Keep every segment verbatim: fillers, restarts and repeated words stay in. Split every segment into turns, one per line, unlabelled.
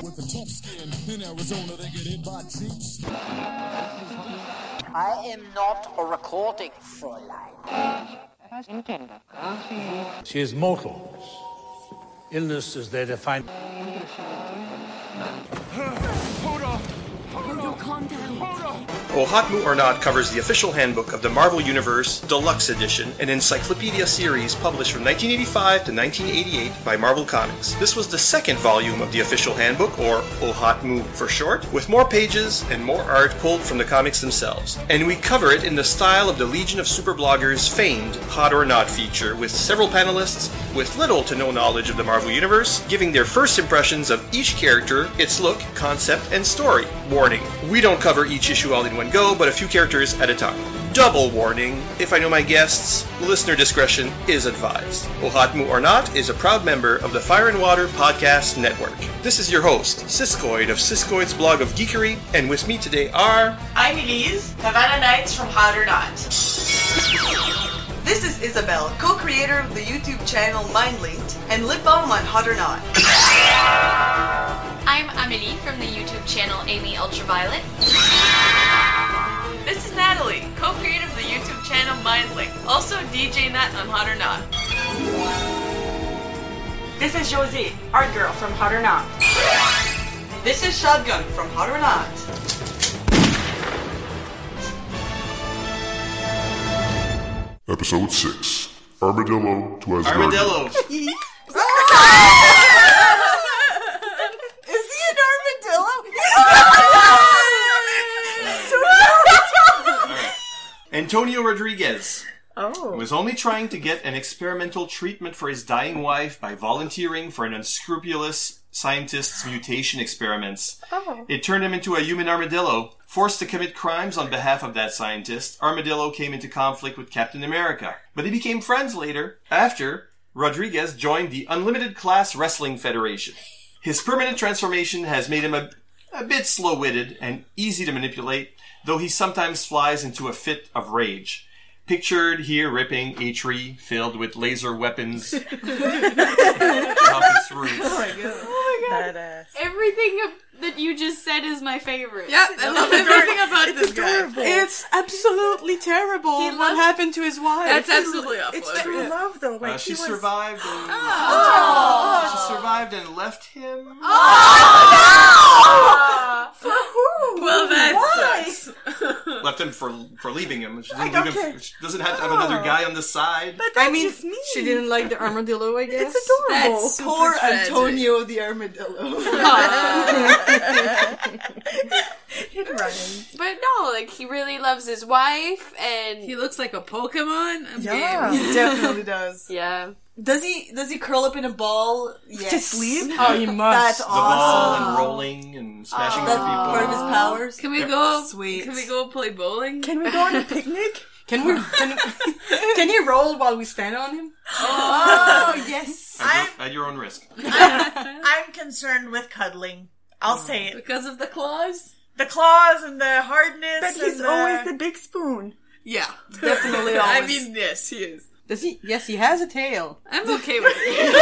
With a tough skin, in Arizona they get hit by jeeps.
I am not a recording, Fräulein.
She is mortal. Illness is there to find.
Hold on. Hold on.
Calm down.
Hold on.
O Hot Mu or Not covers the official handbook of the Marvel Universe Deluxe Edition, an encyclopedia series published from nineteen eighty-five to nineteen eighty-eight by Marvel Comics. This was the second volume of the official handbook, or O Hot Mu for short, with more pages and more art pulled from the comics themselves. And we cover it in the style of the Legion of Super Bloggers' famed Hot or Not feature, with several panelists with little to no knowledge of the Marvel Universe, giving their first impressions of each character, its look, concept, and story. Warning, we don't cover each issue all in one go, but a few characters at a time. Double warning, if I know my guests, listener discretion is advised. O Hot Mu or Not is a proud member of the Fire and Water Podcast Network. This is your host, Siskoid of Siskoid's Blog of Geekery, and with me today are...
I'm Elise, Havana Nights from Hot or Not. This is Isabel, co-creator of the YouTube channel MindLinked, and lip balm on Hot or Not.
I'm Amelie from the YouTube channel Amy Ultraviolet.
This is Natalie, co-creator of the YouTube channel MindLink, also D J Nat on Hot or Not.
This is Josie, art girl from Hot or Not.
This is Shotgun from Hot or Not.
Episode six. Armadillo to Asgard.
Armadillo!
Is he an armadillo?
Antonio Rodriguez
Oh.
was only trying to get an experimental treatment for his dying wife by volunteering for an unscrupulous scientist's mutation experiments.
Oh.
It turned him into a human armadillo. Forced to commit crimes on behalf of that scientist, Armadillo came into conflict with Captain America. But they became friends later, after Rodriguez joined the Unlimited Class Wrestling Federation. His permanent transformation has made him a, a bit slow-witted and easy to manipulate, though he sometimes flies into a fit of rage. Pictured here ripping a tree filled with laser weapons off its roots.
Oh my god. Oh my god. Badass.
Everything that you just said is my favorite.
Yeah, I love everything about
It's
this
adorable.
guy.
It's absolutely terrible
He
what
loves-
happened to his wife.
That's absolutely awful.
It's true love though. Like
Uh, she
he was...
survived and
Oh.
she survived and left him.
For who?
Well, that
Why?
sucks.
Left him for for leaving him. She, didn't
I
leave
don't
him,
care.
she doesn't have to have another guy on the side.
But that's
I mean,
just me.
she didn't like the armadillo, I guess.
It's adorable.
That's super
Poor
tragic.
Antonio the armadillo.
It rhymes.
But no, like, he really loves his wife, and...
He looks like a Pokemon. I'm
Yeah.
game.
He definitely does.
Yeah.
Does he Does he curl up in a ball? Yes.
To sleep?
Oh, you must.
That's
The ball
awesome.
and rolling and smashing
That's
into people.
part of his powers.
Can we go?
Sweet.
Can we go play bowling?
Can we go on a picnic?
Can we? Can, can you roll while we stand on him?
Oh, yes.
At your, at your own risk.
I'm concerned with cuddling. I'll say it.
Because of the claws?
The claws and the hardness.
But he's
and the...
always the big spoon.
Yeah.
Definitely
I
always.
mean, yes, he is.
Does he? Yes, he has a tail.
I'm okay with it.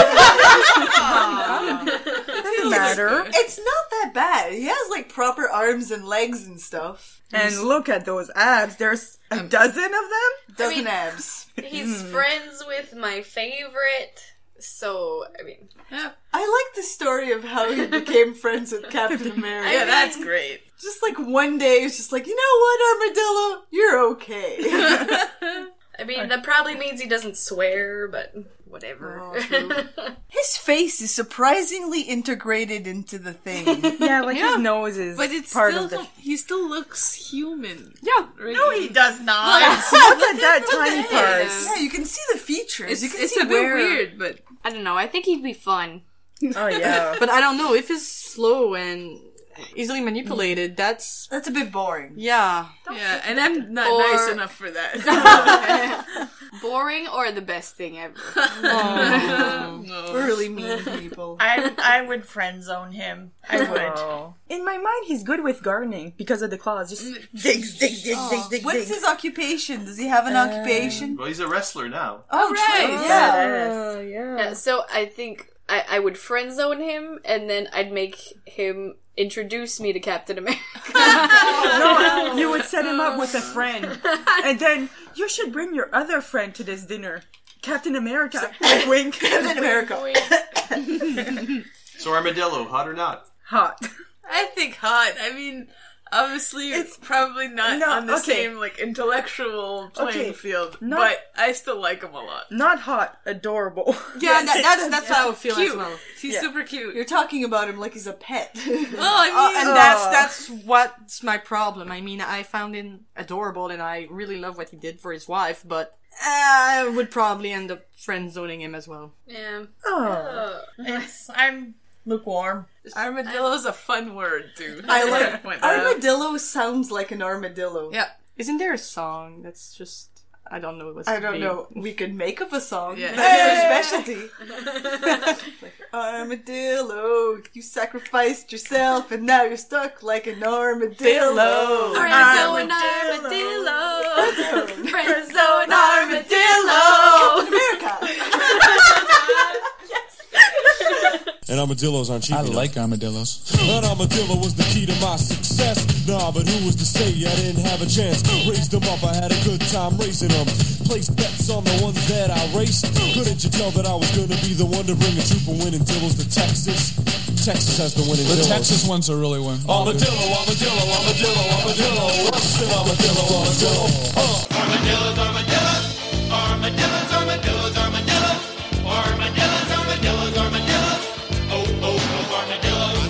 Doesn't matter.
It's not that bad. He has like proper arms and legs and stuff.
And look at those abs. There's a dozen of them.
Dozen
I mean-
abs.
He's friends with my favorite, so, I mean...
Yeah,
I like the story of how he became friends with Captain America.
yeah, that's great.
Just like one day, he's just like, you know what, Armadillo? You're okay.
I mean, that probably means he doesn't swear, but whatever.
Oh, true. His face is surprisingly integrated into the thing.
Yeah, like
Yeah.
his nose is
But it's
part
still,
of the...
he still looks human.
Yeah.
Right?
No, he does not.
Look at that tiny
at
part.
him.
Yeah, you can see the features.
It's,
you can
it's
see
a bit
where...
weird, but
I don't know, I think he'd be fun.
Oh, yeah.
But I don't know if he's slow and easily manipulated. That's
That's a bit boring.
yeah.
yeah, and I'm not
Or-
nice enough for that.
Boring or the best thing ever.
Oh.
No.
Really mean people.
I I would friend zone him. I would.
Oh. In my mind, he's good with gardening because of the claws. Just
Digs, digs, digs,
Oh,
digs, digs,
what's
digs.
his occupation? Does he have an occupation?
Well, he's a wrestler now.
Oh,
right.
true.
yeah.
Yeah.
yeah.
Yeah, so I think I, I would friend zone him, and then I'd make him introduce me to Captain America.
No, you would set him up with a friend, and then you should bring your other friend to this dinner, Captain America. Wink, wink.
Captain America.
So Armadillo, hot or not?
Hot.
I think hot. I mean, obviously, it's probably not
no,
on the
okay.
same like intellectual playing
Okay,
field,
not-
but I still like him a lot.
Not hot, adorable.
Yeah, that, that's that's how I would feel
Cute.
as well.
He's
Yeah.
super cute.
You're talking about him like he's a pet.
Well, I mean,
Uh, and
Oh.
that's that's what's my problem. I mean, I found him adorable, and I really love what he did for his wife, but I would probably end up friend zoning him as well.
Yeah.
Oh.
It's, I'm lukewarm.
armadillo's a fun word, dude.
I
Point
like
that out.
armadillo. Sounds like an armadillo.
Yeah.
Isn't there a song that's just I don't know what's
I
the
don't
name.
know. We could make up a song.
Yeah.
That's your specialty. Like, armadillo, you sacrificed yourself, and now you're stuck like an armadillo.
Friend zone armadillo. Friend zone armadillo.
Captain America.
And armadillos aren't cheap.
I
enough.
like armadillos.
An armadillo was the key to my success. Nah, but who was to say I didn't have a chance? Raised them up, I had a good time racing them. Placed bets on the ones that I raced. Couldn't you tell that I was gonna be the one to bring a troop of winning dillos to Texas? Texas has the winning
The
dillos.
Texas ones are really one.
Armadillo, armadillo, armadillo, armadillo. Rustin' armadillo, armadillo. Uh.
Armadillos, armadillos. Armadillos, armadillos, armadillos. Armadillos, armadillos, armadillos. Oh, oh, oh, armadillos.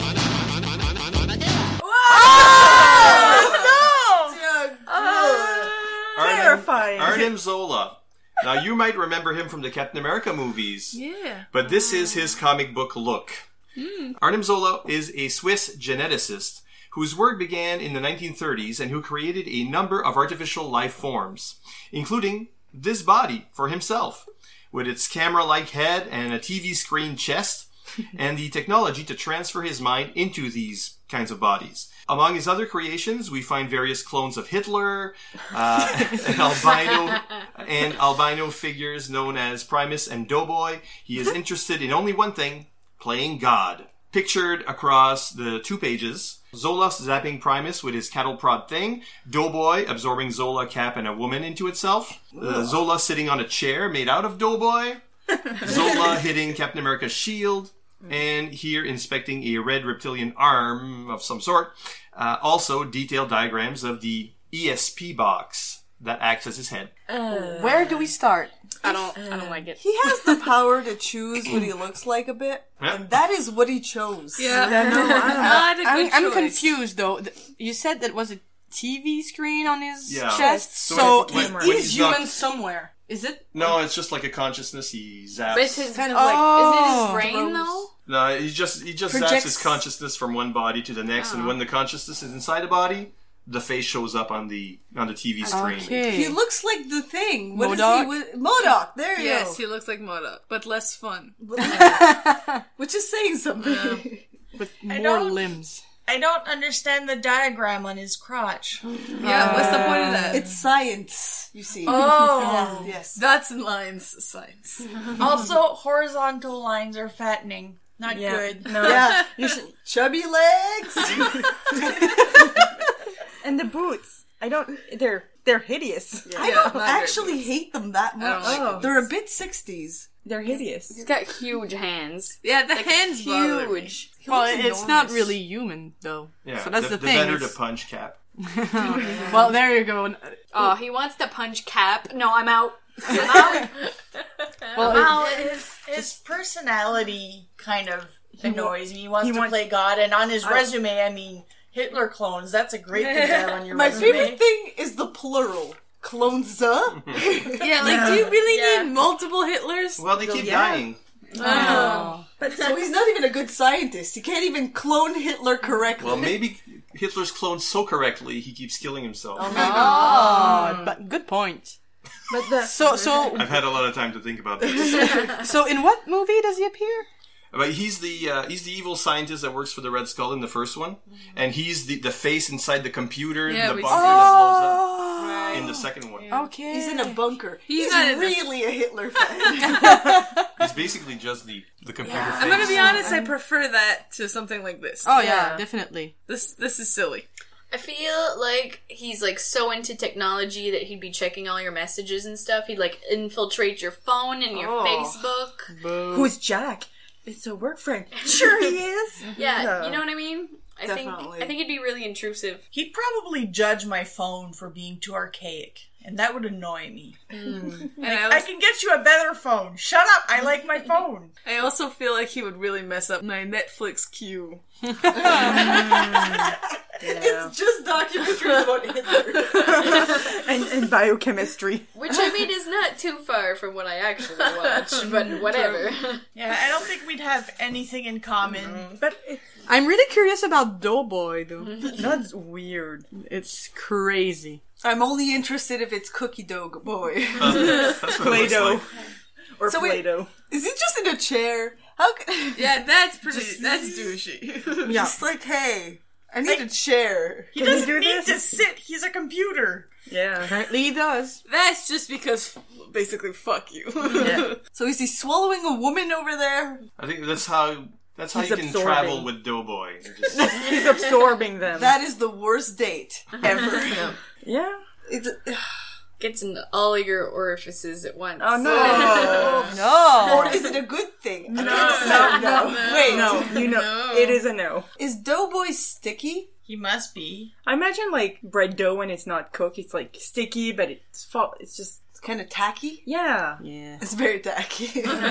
Arnim,
Terrifying.
Arnim Zola. Now, you might remember him from the Captain America movies.
Yeah.
But this is his comic book look. Arnim Zola is a Swiss geneticist whose work began in the nineteen thirties and who created a number of artificial life forms, including this body for himself, with its camera-like head and a T V screen chest, and the technology to transfer his mind into these kinds of bodies. Among his other creations, we find various clones of Hitler, uh, an albino, and albino figures known as Primus and Doughboy. He is interested in only one thing, playing God. Pictured across the two pages, Zola zapping Primus with his cattle prod thing, Doughboy absorbing Zola, Cap, and a woman into itself, uh, Zola sitting on a chair made out of Doughboy, Zola hitting Captain America's shield, and here inspecting a red reptilian arm of some sort. Uh, also, detailed diagrams of the E S P box that acts as his head.
Uh, Where do we start?
I don't. I don't like it.
He has the power to choose what he looks like a bit,
Yeah.
and that is what he chose.
Yeah.
Yeah, no, I don't know.
Not a
I'm,
good
I'm
choice.
confused though. Th- You said that was a T V screen on his
Yeah.
chest,
So
so,
when-
he
when- when
is
he's
human
not-
somewhere. Is it?
No, it's just like a consciousness. He zaps.
But it's his
Kind of
like.
like-
Isn't it
Oh.
his brain though?
No, he just he just zaps
Projects-
his consciousness from one body to the next, and when the consciousness is inside the body, the face shows up on the on the T V screen.
Okay.
He looks like the Thing. What is
MODOK?
he? With, MODOK. There you
Yes,
go.
he looks like Moda, but less fun.
Which is saying something.
With
I
more
don't-
limbs.
I don't understand the diagram on his crotch.
Yeah, what's the point of that?
It's science, you see.
Oh.
Yes.
Dots and lines science.
Also, horizontal lines are fattening. Not
Yeah.
good.
No.
Yeah. You should, chubby legs.
And the boots. I don't. They're they're hideous.
I
Yeah,
don't
not very
actually
good.
hate them that
I don't
much.
like
Oh.
They're a bit sixties.
They're hideous.
He's got huge hands.
Yeah, the hands bother me.
Huge.
Well,
looks
it's not
enormous.
really human though.
Yeah,
So that's
the,
the, thing.
better to
it's-
punch Cap.
Well, there you go.
Oh, he wants to punch Cap. No, I'm out. I'm out.
Well,
I'm out.
His, his personality kind of annoys me. He wants
he
to
want-
play God, and on his resume, I mean, Hitler clones. That's a great thing to have on your
My
resume.
favorite thing is the plural. Clones up.
Yeah, like, do you really
Yeah.
need multiple Hitlers?
Well, they keep
Yeah.
dying.
Oh.
But so he's not even a good scientist. He can't even clone Hitler correctly.
Well, maybe Hitler's cloned so correctly he keeps killing himself.
Oh, but good point.
But the
So, so,
I've had a lot of time to think about this.
so, in what movie does he appear?
But he's the uh, he's the evil scientist that works for the Red Skull in the first one, and he's the, the face inside the computer,
Yeah,
the
we
bunker
see-
that blows up in the second one.
Okay.
He's in a bunker.
He's
He's,
not in the-
really a Hitler fan.
It's basically just the, the computer face.
I'm gonna be honest, I prefer that to something like this.
Oh yeah, definitely.
This this is silly.
I feel like he's like so into technology that he'd be checking all your messages and stuff. He'd like infiltrate your phone and your
Oh.
Facebook.
Boo.
Who's Jack? It's a work friend. Sure he is.
Yeah,
Yeah.
you know what I mean? I
Definitely.
think I think it'd be really intrusive.
He'd probably judge my phone for being too archaic, and that would annoy me.
And
Like,
I,
I
also,
can get you a better phone. Shut up! I like my phone.
I also feel like he would really mess up my Netflix queue.
It's just documentaries about Hitler.
and, and biochemistry.
Which I mean is not too far from what I actually watch, but whatever.
Yeah, I don't think we'd have anything in common.
But it's,
I'm really curious about Doughboy, though.
that's weird.
It's crazy.
I'm only interested if it's cookie dough boy.
That's what it looks
Play-Doh.
like.
Or
So wait-
Play-Doh.
Is he just in a chair? How? c-
Yeah, that's pretty. That's douchey.
Yeah.
Just like, hey, I need a chair.
He
Can you
doesn't
do
need
this?
to sit. He's a computer.
Yeah.
Apparently he does.
That's just because, basically, fuck you.
Yeah.
So is he swallowing a woman over there?
I think that's how that's how
He's
you can
absorbing.
travel with Doughboy. You just-
He's absorbing them.
That is the worst date ever.
yeah.
It's,
Gets in all your orifices at once.
Oh no.
no. Or is it a good thing?
No,
no,
no,
no. Wait.
No, you know,
No.
it is a no.
Is Doughboy sticky?
He must be.
I imagine like bread dough when it's not cooked, it's like sticky, but it's fa- it's just
It's kind of tacky.
yeah.
Yeah.
It's very tacky.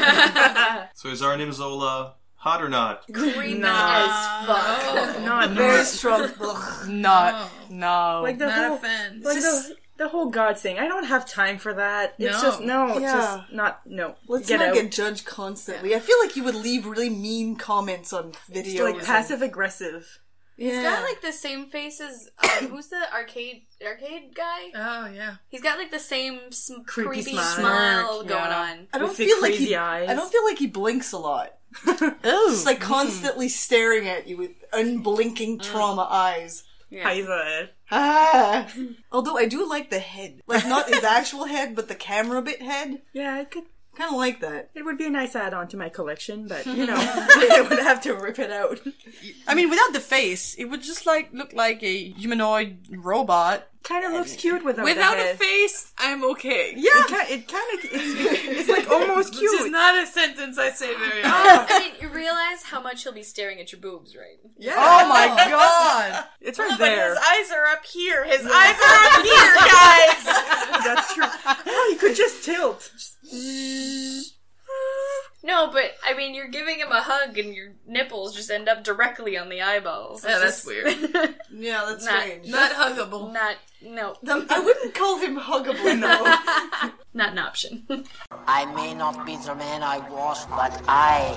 So is Arnim Zola hot or not?
Creamy
Nah.
as fuck.
Not
very
not
strong. Ugh.
Not. No.
like the
Not
whole
a fan.
like
Just-
the the whole God thing. I don't have time for that. It's
No.
just no. It's
Yeah.
just not no.
Let's
Get
not
out.
get judged constantly. I feel like he would leave really mean comments on videos.
It's like
and-
passive aggressive.
Yeah.
He's got like the same face as uh, who's the arcade arcade guy?
Oh, yeah.
He's got like the same sm-
Creepy
creepy,
smile.
smile
Yeah.
going on.
I don't
with the
feel like
crazy
he.
eyes.
I don't feel like he blinks a lot.
Ooh.
Just like constantly staring at you with unblinking trauma eyes.
Yeah.
Heiser.
Ah. Although I do like the head, like not his actual head, but the camera bit head.
Yeah, it could.
Kind of like that.
It would be a nice add-on to my collection, but you know, I would have to rip it out.
I mean, without the face, it would just like look like a humanoid robot.
Kind of looks cute without,
Without
the
a
head.
face, I'm okay.
Yeah, it kind, it kind of it's, it's like almost
Which is
cute.
not a sentence I say very often.
I mean, you realize how much he'll be staring at your boobs, right?
Yeah.
Oh my god!
It's right
But
there.
his eyes are up here. His eyes are up here, guys.
That's true. Oh, you could just tilt.
No, but I mean, you're giving him a hug, and your nipples just end up directly on the eyeballs.
Yeah,
It's
that's
just-
weird.
Yeah, that's
Not-
strange.
Not huggable.
Not no,
The- I wouldn't call him huggable, no.
not an option.
I may not be the man I was, but I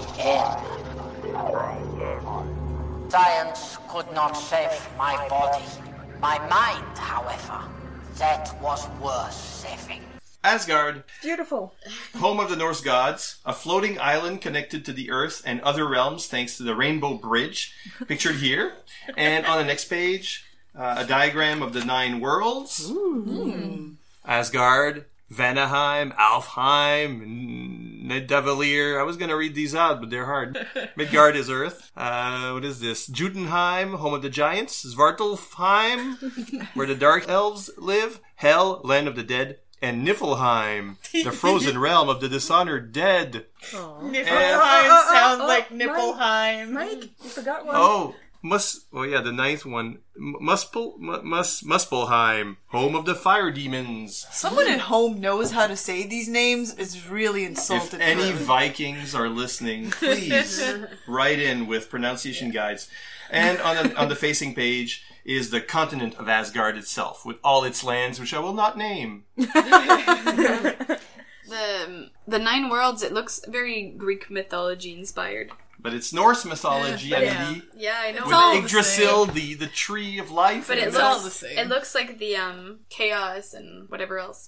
am. Science could not save my body. My mind, however, that was worth saving.
Asgard,
Beautiful.
home of the Norse gods, a floating island connected to the earth and other realms thanks to the Rainbow Bridge, pictured here. And on the next page, uh, a diagram of the nine worlds.
Ooh.
Asgard, Vanaheim, Alfheim, Nidavellir. I was going to read these out, but they're hard. Midgard is Earth. Uh, what is this? Jotunheim, home of the giants. Svartalfheim, where the dark elves live. Hel, land of the dead. And Niflheim, the frozen realm of the dishonored dead.
Niflheim
Uh, uh,
sounds
uh,
like
uh,
Nipplheim.
Mike, you forgot one.
Oh, Mus. Oh yeah, the ninth one. M- Muspel. M- Mus. Muspelheim, home of the fire demons.
Someone at home knows how to say these names is really
If
insulted.
any
for it.
Vikings are listening, please write in with pronunciation guides. And on the, on the facing page is the continent of Asgard itself, with all its lands, which I will not name.
The the nine worlds. It looks very Greek mythology inspired.
But it's Norse mythology,
Yeah,
Emily.
Yeah, I know.
With Yggdrasil, the, the tree of life.
But it
and
looks
all
the same. It looks like the um chaos and whatever else.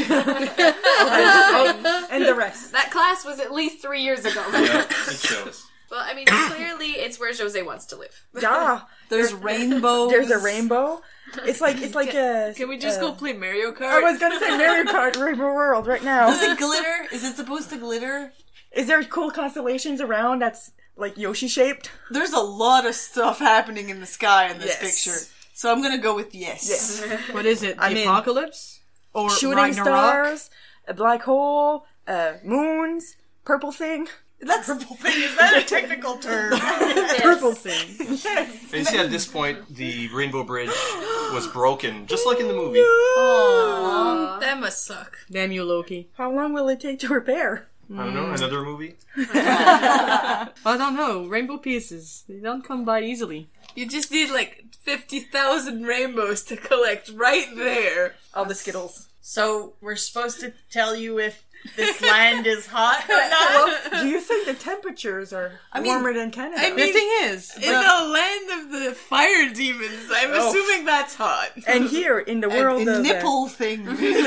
Oh, and the rest.
That class was at least three years ago.
Yeah, it shows.
Well, I mean, clearly it's where Jose wants to live.
Yeah.
There's rainbows.
There's a rainbow. It's like it's like
can,
a.
Can we just
uh,
go play Mario Kart?
I was gonna say Mario Kart Rainbow World right now.
Does it glitter? Is it supposed to glitter?
Is there cool constellations around that's like Yoshi shaped?
There's a lot of stuff happening in the sky in this
Yes.
picture. So I'm gonna go with yes.
Yes.
What is it? The
I mean,
apocalypse? Or
Shooting
Ragnarok?
stars, a black hole, uh, moons, purple thing.
That's
purple thing. Is that a technical term?
Purple thing.
And you see, at this point, the Rainbow Bridge was broken, just like in the movie.
Aww. That must suck.
Damn you, Loki.
How long will it take to repair?
I don't know, another movie?
I don't know. Rainbow pieces. They don't come by easily.
You just need like fifty thousand rainbows to collect right there.
All the Skittles.
So we're supposed to tell you if this land is hot or not?
Well, do you think the temperatures are
I mean-
warmer than Canada?
I mean,
The thing is,
in the land of the fire demons, I'm
Oh.
assuming that's hot.
And here in the world
a, a
of
nipple
uh,
thing.
nipple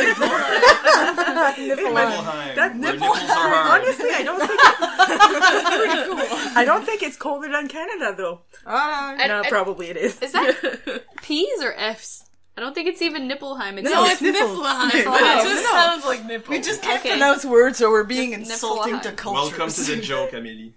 Niflheim,
that
where
nipple.
nipples are hard.
Honestly, I don't think it's pretty cool. I don't think it's colder than Canada though.
Uh,
I-
no,
I-
probably it is.
Is that P's or F's? I don't think it's even Nipplheim. It's
No,
like-
it's Niflheim,
Nipples.
but it just
No.
sounds like nipple.
We just can't
Okay.
pronounce words or we're being insulting
Niflheim.
to cultures.
Welcome to the joke, Amelie.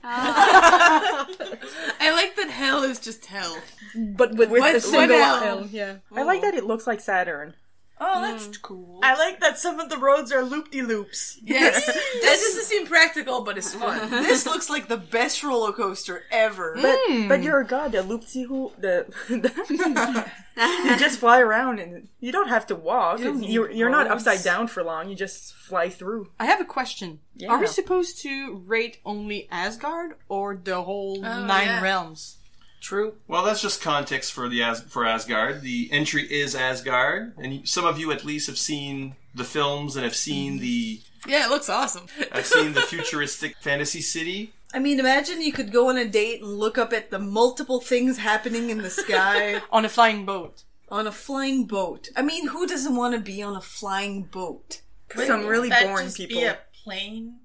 I like that hell is just hell.
But with, with
What-
the
what
single
else?
L.
yeah.
I like that it looks like Saturn.
Oh, that's cool.
I like that some of the roads are loop-de-loops.
Yes. That doesn't seem practical, but it's fun.
This looks like the best roller coaster ever.
But but you're a god. The loopsy who the, the you just fly around and you don't have to walk.
You don't
It's- You're you're not
roads.
upside down for long. You just fly through.
I have a question.
Yeah.
Are we supposed to rate only Asgard or the whole
Oh,
nine
yeah.
realms?
True.
Well, that's just context for the As- for Asgard. The entry is Asgard, and some of you at least have seen the films and have seen the
Yeah, it looks awesome.
have seen the futuristic fantasy city.
I mean, imagine you could go on a date and look up at the multiple things happening in the sky
On a flying boat.
on a flying boat. I mean, who doesn't want to be on a flying boat?
Some really
That
boring
just
people.
Be a plane.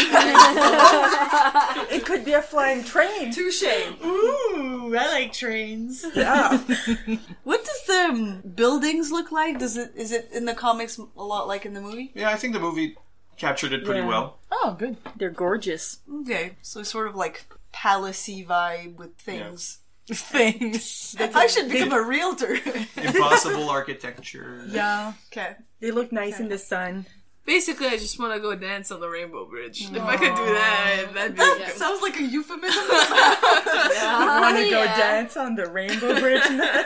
It could be a flying train.
Touche.
Ooh, I like trains.
Yeah.
What does the um, buildings look like? Does it is it in the comics a lot like in the movie?
Yeah, I think the movie captured it pretty
Yeah.
well.
Oh, good.
They're gorgeous.
Okay, so sort of like palacey vibe with things.
Things.
I should become a realtor.
Impossible architecture.
Yeah. Okay.
They look nice in the sun.
Basically, I just want to go dance on the Rainbow Bridge. If I could do that, that'd be
That
good.
sounds like a euphemism.
You want to go
yeah.
dance on the Rainbow Bridge?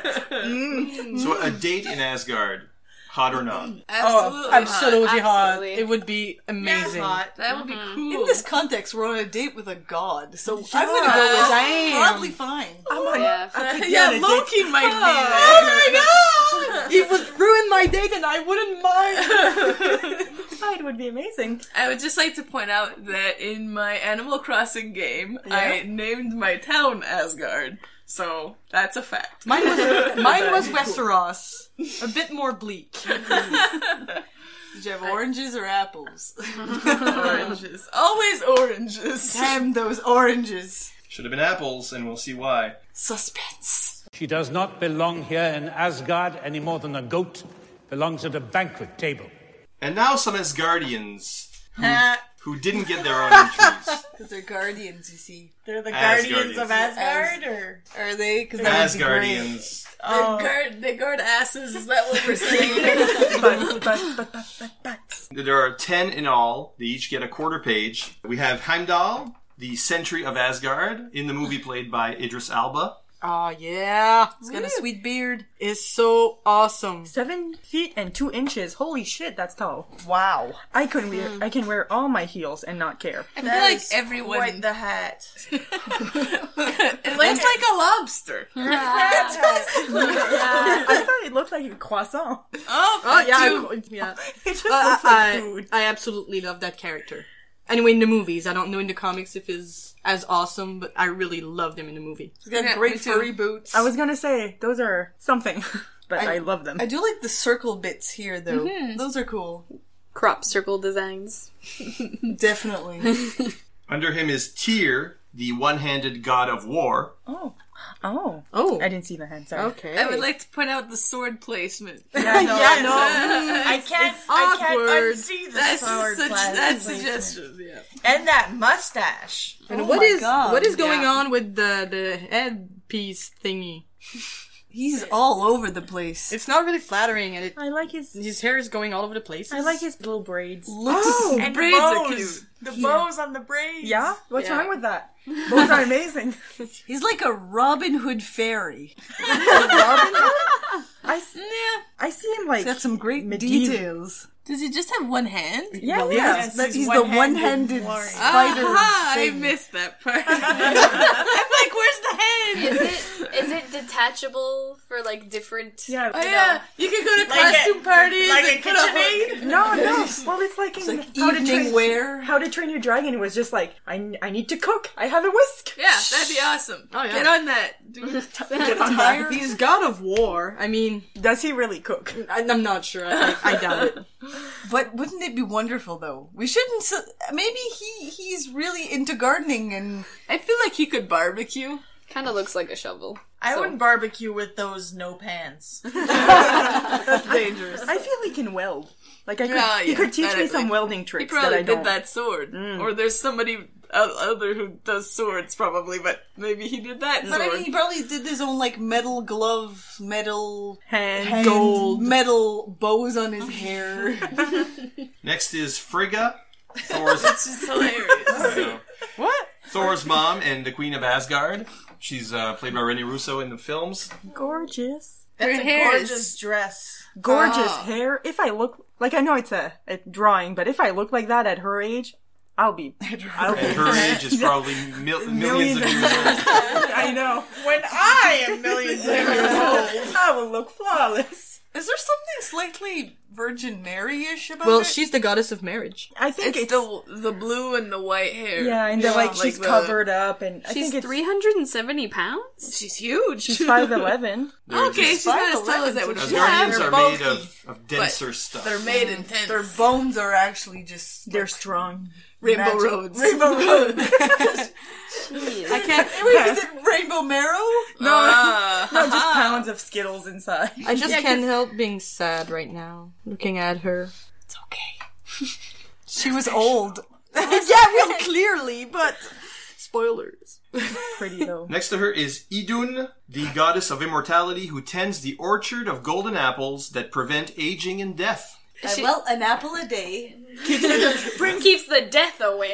So a date in Asgard, hot or not?
Absolutely.
Oh, absolutely hot.
Absolutely.
It would be amazing.
Hot.
That would be cool.
In this context, we're on a date with a god, so I'm gonna go with
Damn.
probably fine.
I'm on,
Yeah.
I could be
yeah,
on a date-
Loki might be there.
Oh my god! It would ruin my date and I wouldn't mind.
It would be amazing.
I would just like to point out that in my Animal Crossing game, I named my town Asgard. So, that's a fact.
Mine was mine was Westeros. A bit more bleak.
Did you have oranges or apples?
Oranges. Always oranges.
Damn those oranges.
Should have been apples, and we'll see why.
Suspense.
She does not belong here in Asgard any more than a goat belongs at a banquet table.
And now some Asgardians
Uh,
who didn't get their own entries.
Because they're guardians, you see.
They're the guardians of
Asgardians.
Asgard, or
Are they? Because that would be great.
Asgardians.
oh,
They guard, they guard asses, is that what we're saying?
But, but, but, but, but, but.
There are ten in all. They each get a quarter page. We have Heimdall, the Sentry of Asgard, in the movie played by Idris Elba.
Oh yeah.
He's got a sweet beard.
It's so awesome.
Seven feet and two inches. Holy shit, that's tall.
Wow.
I can wear. I can wear all my heels and not care.
I feel
that
like
is
everyone.
quite the hat.
It looks like a lobster.
I thought it looked like a croissant.
Oh,
Oh yeah,
too.
I, yeah.
It just
Uh,
looks like
I,
food.
I absolutely love that character. Anyway, in the movies, I don't know in the comics if it's as awesome, but I really loved him in the movie.
He's got
Yeah, me
great
too.
furry boots.
I was gonna say those are something, but I,
I-
love them.
I do like the circle bits here, though. Those are cool.
Crop circle designs.
Definitely.
Under him is Tyr, the one-handed god of war.
Oh. Oh.
Oh.
I didn't see the hand, sorry.
Okay.
I would like to point out the sword placement.
Yeah, no.
Yeah, no. I can't. I can't
awkward.
unsee the
That's
sword
such
class
that's
placement.
suggestive, yeah.
And that mustache.
And
Oh
what
my
is
God.
what is going
Yeah.
on with the the headpiece thingy?
He's all over the place.
It's not really flattering, and it,
I like his...
his hair is going all over the place.
I like his little braids.
Oh,
And
braids
the
are
bows.
cute.
The bows on the braids.
Yeah? What's
Yeah.
wrong with that? Those are amazing.
he's like a Robin Hood fairy.
Robin Hood? I, s-
Yeah.
I see him like...
He's got some great
medieval.
details.
Does he just have one hand?
Yeah,
Well,
yeah.
yes, that-
he's
he's the
one-handed
one-handed
warrior.
spider
Aha, I
thing.
missed that part. I'm like, where's the hand?
Is it is it detachable for like different?
Yeah.
Oh yeah, you can go to
Like
costume
a-
parties
like
and
a
put a hook.
KitchenAid?
No, no. Well, it's like in
It's like
How to
evening
Train
wear.
How to Train Your Dragon. It was just like I, I need to cook. I have a whisk.
Yeah, that'd be awesome.
Oh, yeah.
Get on that, dude.
Get on that.
He's god of war. I mean,
Does he really cook?
I, I'm not sure. I, I doubt it.
But wouldn't it be wonderful though? We shouldn't. s- Maybe he he's really into gardening and
I feel like he could barbecue.
Kind of looks like a shovel.
I
So-
wouldn't barbecue with those no pants.
That's dangerous. I feel he can weld. Like I could,
Yeah,
he
yeah,
could teach
that
me
I
some
believe.
welding
He
tricks
probably
that I
did
don't.
that sword, or there's somebody o- other who does swords probably, but maybe he did that
But
sword.
I mean, he probably did his own like metal glove, metal
Hand,
hand,
gold.
metal bows on his hair.
Next is Frigga, Thor's
It's just hilarious.
What?
Thor's mom and the Queen of Asgard. She's uh, played by Renée Russo in the films.
Gorgeous.
That's
Her
a
hair is-
gorgeous dress.
Gorgeous
Ah.
hair. If I look like I know it's a, a drawing, but if I look like that at her age, I'll be. I'll
And
be
her age is probably mil- millions of years old.
I know.
When I am millions of years old.
I will look flawless.
Is there something slightly Virgin Mary-ish about
Well,
it?
she's the goddess of marriage.
I think
It's
it's,
the the blue and the white hair.
yeah, and they're like she's
the-
covered up, and I
She's
think it's
three hundred and seventy pounds.
She's huge.
she's five eleven.
They're
Okay,
just-
she's not as tall as I would have
Asgardians
they're
are made
bulky.
of, of denser stuff.
They're made intense.
Their bones are actually just
They're strong.
Rainbow
magic-
roads.
Rainbow Road.
I can't.
Wait, is it Rainbow Marrow?
No,
Ah.
no, just pounds of Skittles inside.
I just
Yeah,
can't help being sad right now, looking at her.
It's okay. She was old. Yeah, well, clearly, but
Spoilers.
Pretty though.
Next to her is Idun, the goddess of immortality who tends the orchard of golden apples that prevent aging and death.
Uh, well, an apple a day.
Keeps the death away.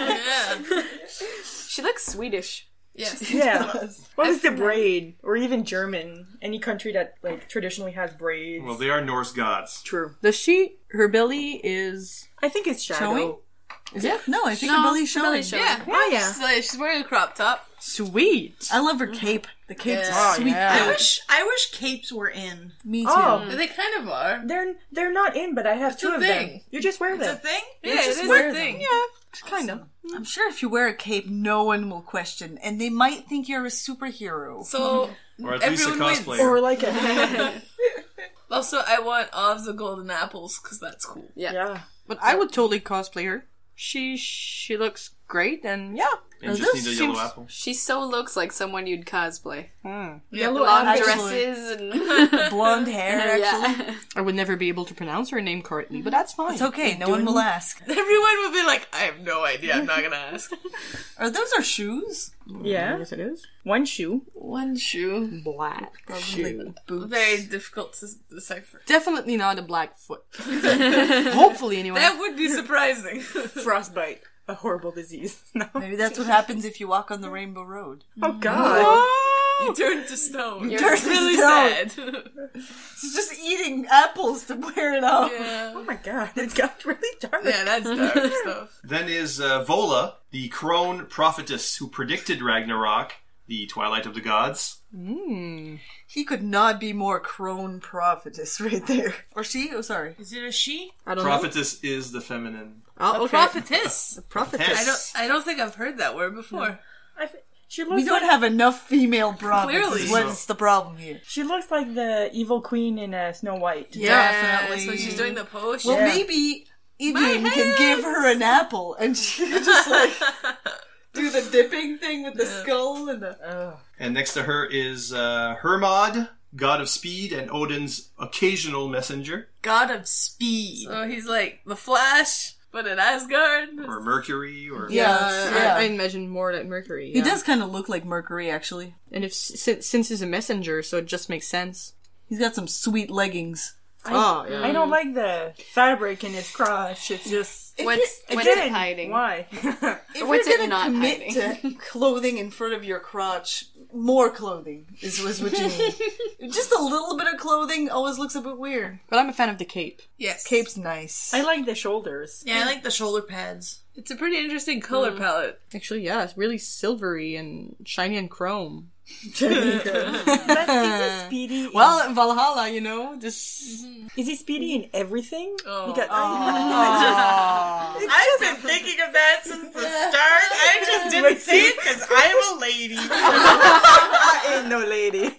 Yeah.
She looks Swedish.
Yes.
Yeah. What was the braid? Or even German? Any country that like traditionally has braids.
Well, they are Norse gods.
True.
Does she? Her belly is.
I think it's shadow.
Showing?
Is it?
No, I think
No,
her belly's
her
showing.
belly's showing.
Yeah.
Oh, yeah.
She's, like, she's wearing a crop top.
Sweet.
I love her cape. The cape's
Yeah.
a sweet.
yeah.
I
cape.
wish I wish capes were in.
Me too.
Oh.
They kind of are.
They're they're not in, but I have two
a
of
thing.
them. You just wear
It's a
them.
thing?
Yeah,
just
it is
wear
a
them.
thing.
Yeah, kind of.
I'm sure if you wear a cape, no one will question, and they might think you're a superhero.
So
Or at least a
everyone wins.
cosplayer.
Or like a
Also, I want all of the golden apples because that's cool.
Yeah.
yeah.
But I would totally cosplay her. She she looks great, and yeah.
And
Uh,
just
this
need a yellow
seems-
apple.
She so looks like someone you'd cosplay.
Hmm.
Yellow
Long
apples.
dresses and
Blonde hair, actually.
yeah.
I would never be able to pronounce her name correctly, but that's fine.
It's okay. No one will ask.
Everyone would be like, I have no idea. I'm not gonna ask.
Are those our shoes?
Yeah.
Yes, it is.
One shoe.
One shoe.
Black shoe.
Boots.
Very difficult to decipher.
Definitely not a black foot. Hopefully, anyway.
That would be surprising.
Frostbite. A horrible disease. No.
Maybe that's what happens if you walk on the Rainbow Road.
Oh god.
You turn to stone.
You
You're
turn to
really
stone.
sad.
She's just eating apples to wear it off.
Yeah.
Oh my god. It got really dark.
Yeah, that's dark stuff.
Then is uh, Vola, the crone prophetess who predicted Ragnarok, the twilight of the gods.
Mm.
He could not be more crone prophetess right there. Or she? Oh, sorry.
Is it a she?
I don't
Prophetess is the feminine.
know.
A
Oh, okay.
prophetess.
Prophetess.
Yes.
I don't. I don't think I've heard that word before.
I f- she looks
We don't
like,
have enough female prophets.
Clearly.
Is what's the problem here?
she looks like the evil queen in uh, Snow White.
Definitely.
So she's doing the potion.
Well,
Yeah.
maybe
My
Adrian can give her an apple and she can just like do do the dipping thing with the skull and the. Oh.
And next to her is uh, Hermod, god of speed and Odin's occasional messenger.
God of speed.
So he's like the Flash, but in Asgard.
Or Mercury, or...
Yeah,
yeah.
I, I imagine more like Mercury.
He
yeah.
does kind of look like Mercury, actually.
And if since, since he's a messenger, so it just makes sense.
He's got some sweet leggings.
I,
oh, yeah.
I don't like the fabric in his crotch. It's just...
What's, what's
Again,
it hiding?
Why?
If
What's
you're
it
gonna
not
commit
hiding?
to clothing in front of your crotch, more clothing is, is what you need. Just a little bit of clothing always looks a bit weird.
But I'm a fan of the cape.
Yes.
Cape's nice.
I like the shoulders.
Yeah, I like the shoulder pads.
It's a pretty interesting color
Mm.
palette.
Actually, yeah, it's really silvery and shiny and chrome.
But is he speedy? in-
Well, Valhalla, you know, this...
Is he speedy in everything?
Oh.
Because
Aw.
I've been thinking of that since the start. I just didn't say it because I'm a lady.
I ain't no lady.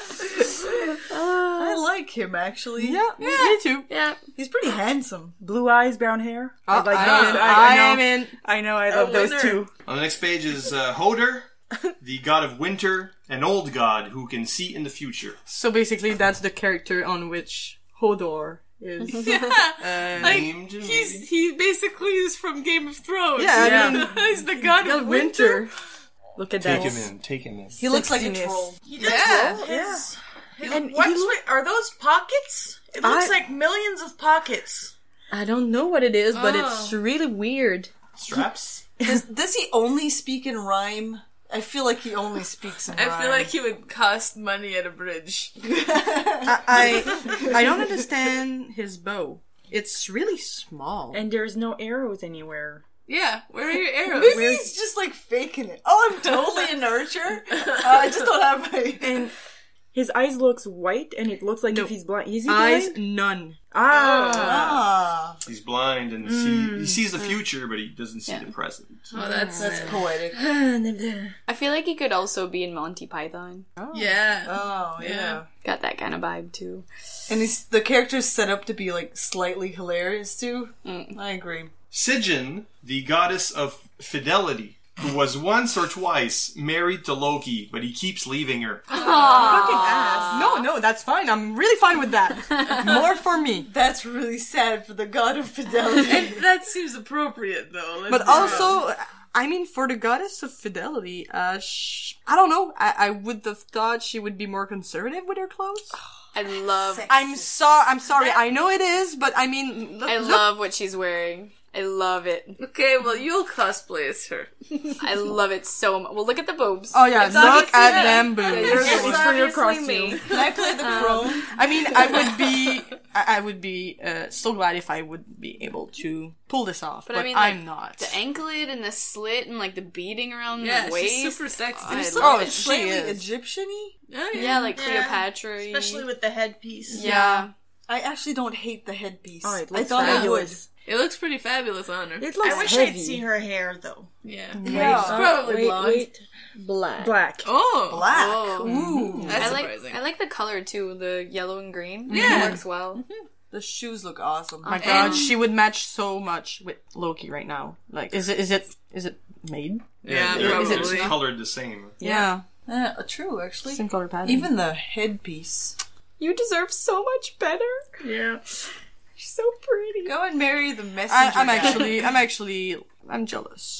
I like him, actually.
Yeah, me too.
Yeah.
He's pretty handsome.
Blue eyes, brown hair.
Oh,
I like
I
those.
am-
I, I,
I
know,
am in.
I know. I love those
winner.
too.
On the next page is uh, Hodor, the god of winter, an old god who can see in the future.
So basically, that's the character on which Hodor is.
Yeah. Like,
Named
he's, he basically is from Game of Thrones.
Yeah,
Yeah.
I mean,
He's the god
yeah,
of winter.
winter.
Look at
Take
that.
him in, take him in.
He looks like a
Sexiness.
troll.
He does.
Yeah.
His, his,
And
what's
he look-
with, are those pockets? It looks
I-
like millions of pockets.
I don't know what it is, but
Oh.
it's really weird.
Straps?
Does, does he only speak in rhyme? I feel like he only speaks in
I
rhyme.
feel like he would cost money at a bridge.
I, I I don't understand his bow. It's really small.
And there's no arrows anywhere.
Yeah, where are your arrows?
Maybe he's just like faking it. Oh, I'm totally an archer. Uh, I just don't have my.
And his eyes looks white, and it looks like
No.
if he's blind. Is he
Eyes,
blind?
none.
Ah.
Ah,
He's blind and see, he sees the future, but he doesn't see
Yeah.
the present.
Oh, that's,
that's
uh,
poetic.
I feel like he could also be in Monty Python.
yeah.
Oh yeah.
Yeah.
Got that kind of vibe too.
And he's, the character's set up to be like slightly hilarious too.
Mm.
I agree.
Sigyn, the goddess of fidelity, who was once or twice married to Loki, but he keeps leaving her.
Fucking ass.
No, no, that's fine. I'm really fine with that. More for me.
That's really sad for the god of fidelity.
And that seems appropriate, though. Let's
But
be honest.
also, I mean, for the goddess of fidelity, uh, sh- I don't know. I-, I would have thought she would be more conservative with her clothes.
I love.
I'm sorry. I'm sorry. I know it is, but I mean, look,
I
look-
love what she's wearing. I love it.
Okay, well, you'll cosplay as her.
I love it so much. Well, look at the boobs.
Oh yeah,
It's
look
obviously-
at
yeah.
them boobs.
Yeah, you're-
It's
it's
for your
obviously me.
costume.
Can I play the crone?
I mean, I would be, I I would be uh, so glad if I would be able to pull this off, but,
But I mean, like,
I'm not.
The anklet and the slit and like the beading around
Yeah,
the waist.
she's super sexy.
I
There's
love
oh,
it.
she
Slightly
is.
Egyptian-y?
Oh,
Yeah, like
Yeah.
Cleopatra.
Especially with the headpiece.
Yeah.
I actually don't hate the headpiece.
Oh, it
I
looks
thought I would.
fabulous.
It looks pretty fabulous on her.
It looks
I wish
heavy.
I'd see her hair though.
Yeah.
Yeah.
She's probably
wait,
blonde.
wait.
Black.
Black.
Oh.
Black.
Oh.
Ooh.
That's
I like
surprising.
I like the color too, the yellow and green.
Yeah.
It works well.
The shoes look awesome.
My
And-
God, she would match so much with Loki right now. Like, is it, is it, is it made?
Yeah,
they're,
probably.
they're colored the same.
Yeah.
Uh, true, actually.
Same color pattern.
Even the headpiece.
You deserve so much better.
Yeah.
She's so pretty.
Go and marry the
I,
messenger.
I'm
guy.
actually, I'm actually, I'm jealous.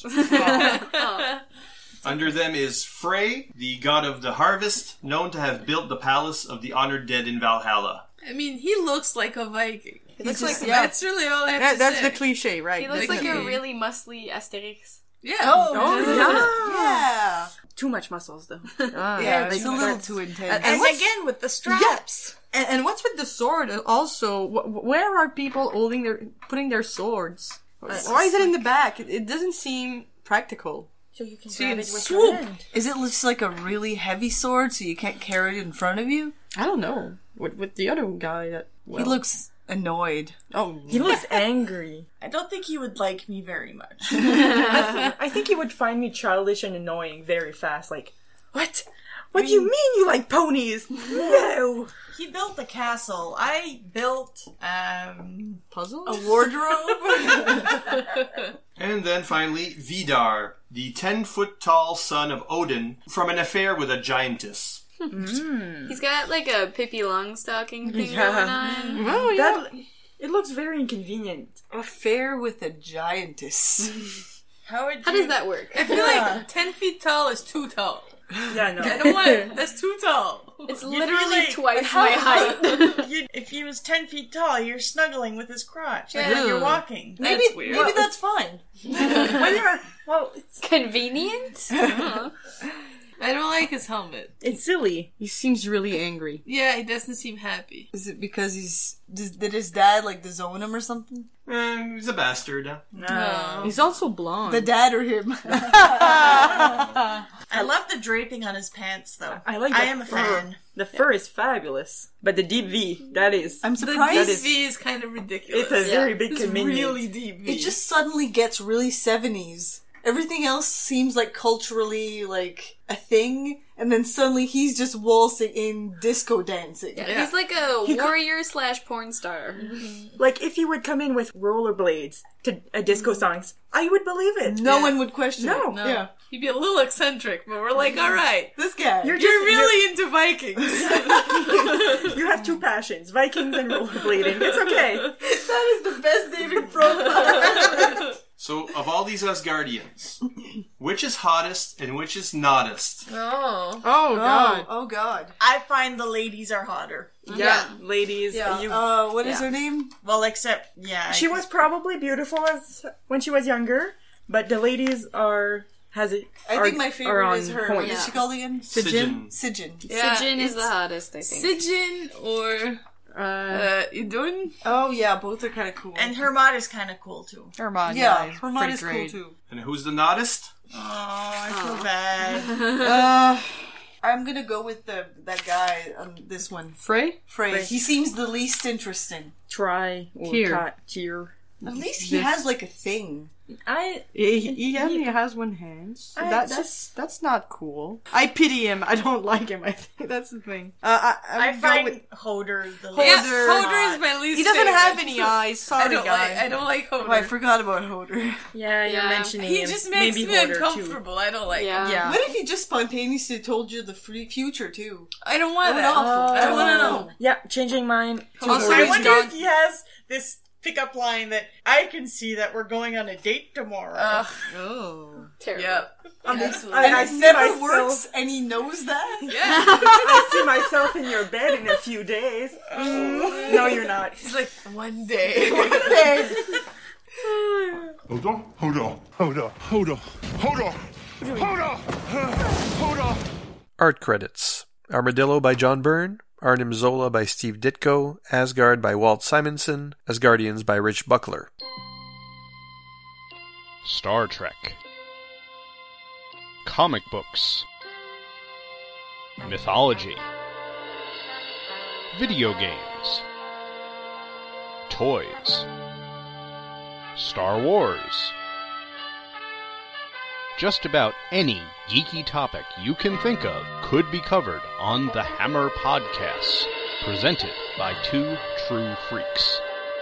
Under them is Frey, the god of the harvest, known to have built the palace of the honored dead in Valhalla.
I mean, he looks like a Viking. He looks
just-
like
yeah.
That's really all I have
That,
to
that's
say.
the cliche, right?
He looks
Like
like a
a-
really muscly Asterix.
Yeah.
Oh,
Oh,
yeah.
Too much muscles, though.
Ah.
Yeah, it's
like
a little
that.
too intense.
And
And
what's-
again with the straps.
And, and what's with the sword? Also, wh- where are people holding their, putting their swords? Why is it in the back? It, it doesn't seem practical.
So you can
So
grab
you
it with
swoop.
your hand.
Is it just like a really heavy sword so you can't carry it in front of you?
I don't know. With, with the other guy that, well,
He looks annoyed.
oh,
He looks angry.
I don't think he would like me very much.
I think he would find me childish and annoying very fast. Like, what? What do you mean you like ponies? No.
He built the castle. I built um
puzzle
a wardrobe.
And then finally, Vidar, the ten-foot-tall son of Odin, from an affair with a giantess.
Mm. He's got like a Pippi Longstocking thing
Yeah.
going on.
Well, yeah. That, it looks very inconvenient.
Affair with a giantess.
How, would
How
you...
does that work?
I feel like ten feet tall is too tall.
Yeah, no.
I don't want it. That's too tall.
It's
You'd
literally
be like-
twice
how-
my height.
you'd- if he was ten feet tall, you're snuggling with his crotch like
Yeah.
when you're walking.
Maybe
That's weird.
maybe that's fine.
well, yeah, well, it's
convenient.
I don't like his helmet.
It's silly.
He seems really angry.
Yeah, he doesn't seem happy.
Is it because he's did did his dad like disown him or something?
Eh, he's a bastard.
No.
He's also blonde.
The dad or him?
I love the draping on his pants, though.
I like.
I
the
am a
fur.
fan.
The fur is fabulous, but the deep V, that is.
I'm
The
surprised.
deep V is kind of ridiculous.
It's a very big
It's
convenience.
really deep V.
It just suddenly gets really seventies. Everything else seems like culturally like a thing, and then suddenly he's just waltzing in disco dancing.
Yeah, he's like a
He co-
warrior slash porn star.
Like, if he would come in with rollerblades to a disco songs, I would believe it.
No
Yeah.
one would question
No.
it.
No.
Yeah.
He'd be a little eccentric, but we're like, all right.
This guy.
You're
You're,
just-
really into Vikings.
You have two passions, Vikings and rollerblading. It's okay.
That is the best dating profile.
So, of all these Asgardians, which is hottest and which is nottest?
Oh.
Oh, God.
Oh, oh God.
I find the ladies are hotter.
Yeah, ladies.
Yeah.
You,
Uh, what is
Yeah.
her name?
Well, except, yeah.
she
I-
was probably beautiful as when she was younger, but the ladies are has it.
I
are,
think my
are
favorite
on
is her.
point.
What is she called again?
Sijin.
Sijin.
Yeah,
Sijin is
it's
the hottest, I think.
Sijin or
Uh,
uh, Idun.
Oh yeah, both are kind of cool.
And Hermod is kind of cool, too.
Hermione.
yeah,
he's
Hermione
pretty
is cool
great.
too.
And who's the nottest?
Oh, I feel bad.
Uh, I'm gonna go with the that guy on this one.
Frey?
Frey.
Frey.
He seems the least interesting.
Try or
Tier.
cut, tier.
At least he
This-
has like a thing.
I
He, he only has one hand. So
I-
that's
that's-
just, that's not cool. I pity him. I don't like him. I think that's the thing. Uh, I, I,
I
would go
find
with-
Hodor the
Yeah,
least
Hodor is my least
he doesn't
favorite.
have any eyes.
I
Sorry,
don't
guys.
like. I don't like Hodor.
Oh, I forgot about Hodor.
Yeah, you're
Yeah.
mentioning
He
him.
just makes
Maybe
me
Hodor,
uncomfortable. I don't like
Yeah.
him.
Yeah.
What if he just spontaneously told you the free future too?
I don't want
That would
that.
awful.
I don't want to
Oh.
know.
Yeah, changing mine. to
Also,
I
Hodor's
wonder
dog.
if he has this pickup line that I can see that we're going on a date tomorrow.
Ugh.
Oh.
Terrible.
Yep.
Um,
Absolutely.
I,
And
I
it
see
never
myself,
works, and he knows that.
Yeah.
I see myself in your bed in a few days. No, you're not.
He's like, one day.
Hold on, hold on, hold on, hold on, hold on, hold on, hold on.
Art credits. Armadillo by John Byrne, Arnim Zola by Steve Ditko, Asgard by Walt Simonson, Asgardians by Rich Buckler.
Star Trek. Comic books. Mythology. Video games. Toys. Star Wars. Just about any geeky topic you can think of could be covered on the Hammer Podcasts, presented by Two True Freaks.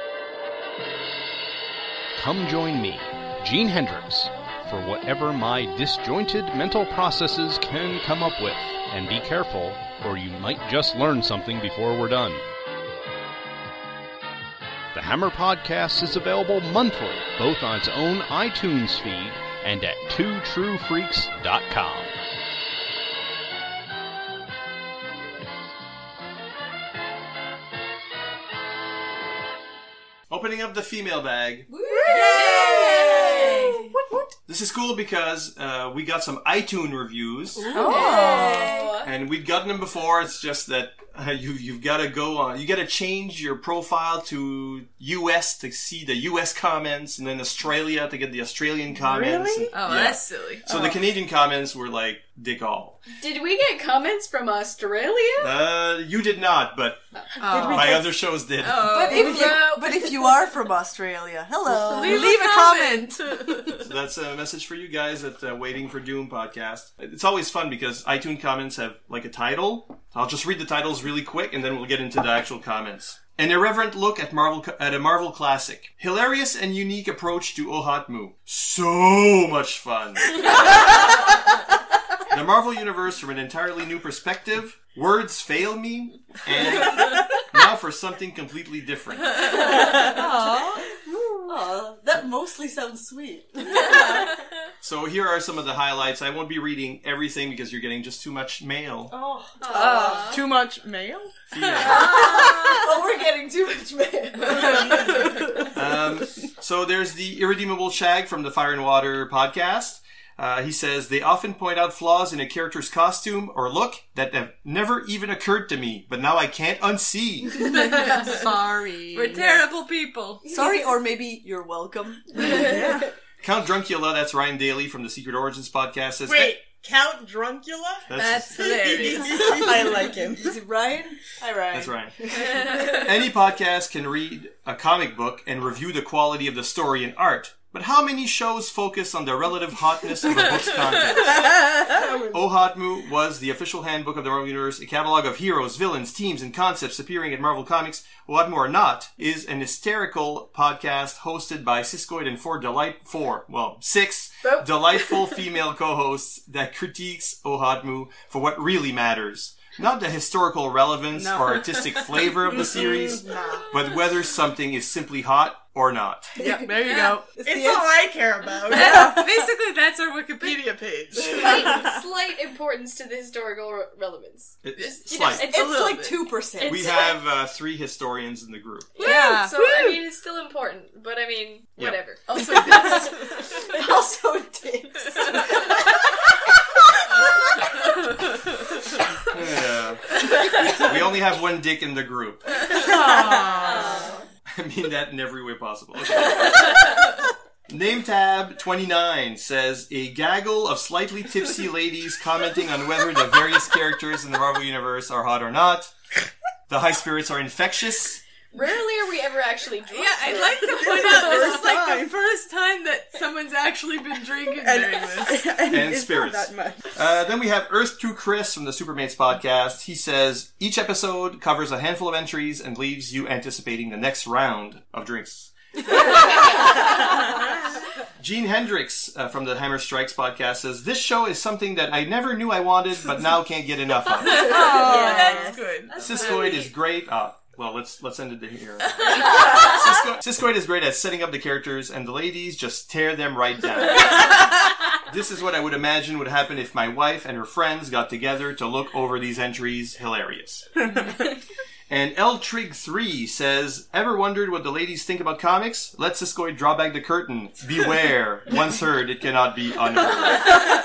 Come join me, Gene Hendricks, for whatever my disjointed mental processes can come up with, and be careful, or you might just learn something before we're done. The Hammer Podcast is available monthly, both on its own iTunes feed and at two true freaks dot com.
Opening up the female bag.
Yay! What, what?
This is cool because uh, we got some iTunes reviews.
Oh.
And we'd gotten them before. It's just that uh, you, you've got to go on. You got to change your profile to U S to see the U S comments, and then Australia to get the Australian comments.
Really?
And-
Oh,
yeah.
that's silly.
So
Oh.
the Canadian comments were like, dick all.
Did we get comments from Australia?
Uh, you did not, but
Oh.
we
My
get-
other shows did.
But if you, but if you are from Australia, hello.
Leave, Leave a comment.
So that's a message for you guys at uh, Waiting for Doom podcast. It's always fun because iTunes comments have like a title. I'll just read the titles really quick and then we'll get into the actual comments. An irreverent look at Marvel at a Marvel classic. Hilarious and unique approach to Ohatmu. So much fun. The Marvel Universe from an entirely new perspective. Words fail me. And now for something completely different.
Aww. Aww, that mostly sounds sweet.
So here are some of the highlights. I won't be reading everything because you're getting just too much mail.
Oh,
uh, too much mail?
Oh, we're getting too much mail.
um, so there's the Irredeemable Shag from the Fire and Water podcast. Uh, he says, they often point out flaws in a character's costume or look that have never even occurred to me, but now I can't unsee.
Sorry.
We're terrible people.
Sorry, or maybe you're welcome.
Yeah. Count Druncula, that's Ryan Daly from the Secret Origins podcast, says...
Wait, Count Druncula?
That's, that's hilarious.
I like him.
Is it Ryan? Hi, Ryan.
That's Ryan. Any podcast can read a comic book and review the quality of the story and art. But how many shows focus on the relative hotness of a book's content? Ohatmu was the official handbook of the Marvel Universe, a catalog of heroes, villains, teams, and concepts appearing in Marvel Comics. Ohatmu or Not is an hysterical podcast hosted by Siskoid and four delight four, well, six delightful female co-hosts that critiques Ohatmu for what really matters. Not the historical relevance
no.
or artistic flavor of the series, no. but whether something is simply hot or not.
Yeah, there you go. It's, it's all I care about.
Basically, that's our Wikipedia page.
Slight, slight importance to the historical re- relevance.
It's,
you
slight.
know, it's,
it's like two percent.
We have uh, three historians in the group.
Yeah, yeah. So, Woo! I mean, it's still important, but I mean,
yeah.
whatever.
Also dicks.
Also dicks.
Yeah. We only have one dick in the group.
Aww.
I mean that in every way possible. Okay. Name tab twenty-nine says, a gaggle of slightly tipsy ladies commenting on whether the various characters in the Marvel Universe are hot or not. The high spirits are infectious.
Rarely are we ever actually drunk.
Yeah, I'd like to point out this is like the first time that someone's actually been drinking during this.
And, and spirits. Uh, then we have Earth to Chris from the Supermates podcast. He says, each episode covers a handful of entries and leaves you anticipating the next round of drinks. Gene Hendricks uh, from the Hammer Strikes podcast says, this show is something that I never knew I wanted, but now can't get enough of.
Oh, yes. That's good.
Siskoid is great. Uh, well, let's let's end it here. Siskoid, Siskoid is great at setting up the characters, and the ladies just tear them right down. This is what I would imagine would happen if my wife and her friends got together to look over these entries. Hilarious. And L Trig three says, ever wondered what the ladies think about comics? Let Siskoid draw back the curtain. Beware. Once heard, it cannot be unheard.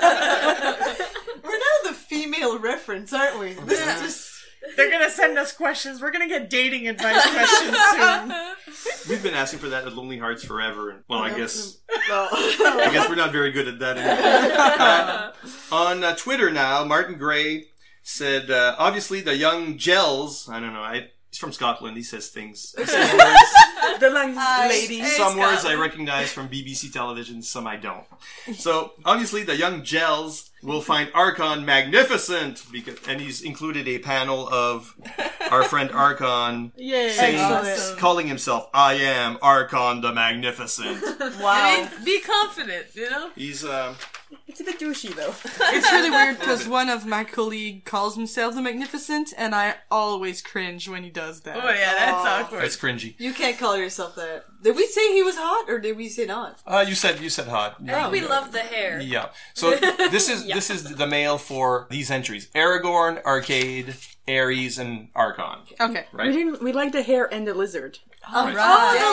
We're now the female reference, aren't we? This
yeah.
is just...
They're gonna send us questions. We're gonna get dating advice questions soon.
We've been asking for that at Lonely Hearts forever. Well, I guess... I guess we're not very good at that anymore. Uh, on uh, Twitter now, Martin Gray said, uh, obviously the young gels, I don't know, I, he's from Scotland, he says things. He says words.
The young lady.
Some words I recognize from B B C television, some I don't. So, obviously the young gels will find Archon magnificent, because, and he's included a panel of our friend Archon
Yay,
saying,
awesome.
calling himself, I am Archon the Magnificent.
Wow. I mean, be confident, you know?
He's, um...
It's a bit douchey, though.
It's really weird because one of my colleagues calls himself the Magnificent, and I always cringe when he does that.
Oh yeah, that's oh. awkward.
That's cringy.
You can't call yourself that. Did we say he was hot, or did we say not?
Uh, you said, you said hot.
I think we love the hair.
Yeah. So, this is, yeah. this is the mail for these entries. Aragorn, Arcade, Ares, and Archon.
Okay.
Right?
We didn't, we like the hair and the lizard.
All right.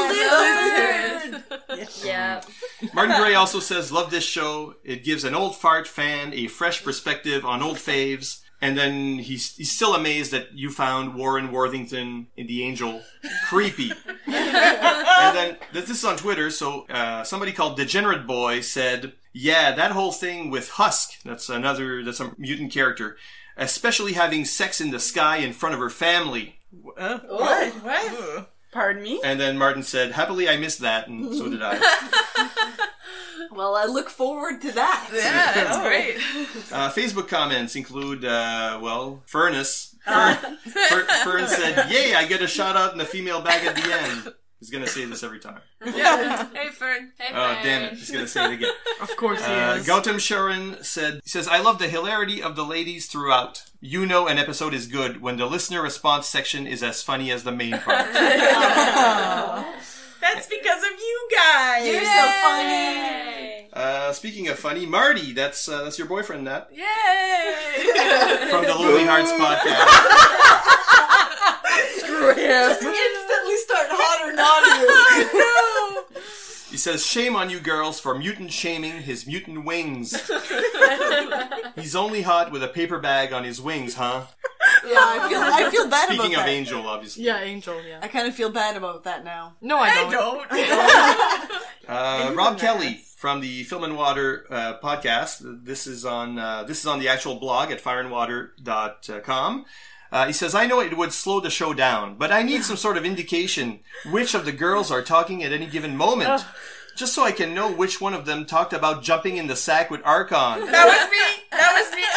Oh, the lizard!
Yes.
Yeah.
Martin Gray also says, love this show. It gives an old fart fan a fresh perspective on old faves. And then he's he's still amazed that you found Warren Worthington in The Angel creepy. And then, this is on Twitter, so uh, somebody called Degenerate Boy said, yeah, that whole thing with Husk, that's another, that's a mutant character. especially having sex in the sky in front of her family.
Uh, what? What?
Pardon me?
And then Martin said, happily I missed that, and so did I.
Well, I look forward to that.
Yeah, that's
Oh.
great.
Uh, Facebook comments include, uh, well, Furnace. Fern, Fer- Fern said, yay, I get a shout out in the female bag at the end. He's going to say this every time.
Yeah. Hey, Fern. Hey,
Oh,
Fern.
damn it. He's going to say it again.
Of course he
Uh,
is.
Gautam Sharon said, he says, I love the hilarity of the ladies throughout. You know an episode is good when the listener response section is as funny as the main part.
That's because of you guys.
You're so funny.
Uh, speaking of funny, Marty, that's uh, that's your boyfriend, Nat.
Yay!
From the Lonely Hearts podcast.
Screw him. Just instantly start hot or not you.
He says, shame on you girls for mutant shaming his mutant wings. He's only hot with a paper bag on his wings, huh?
Yeah, I feel I feel bad
Speaking
about
of
that.
Angel, obviously.
Yeah, Angel, yeah.
I kind of feel bad about that now.
No, I don't.
I don't.
Uh, Rob Kelly from the Film and Water uh, podcast. This is on uh, this is on the actual blog at fire and water dot com. Uh, he says, I know it would slow the show down, but I need some sort of indication which of the girls are talking at any given moment. Just so I can know which one of them talked about jumping in the sack with Archon.
That was me. That was me.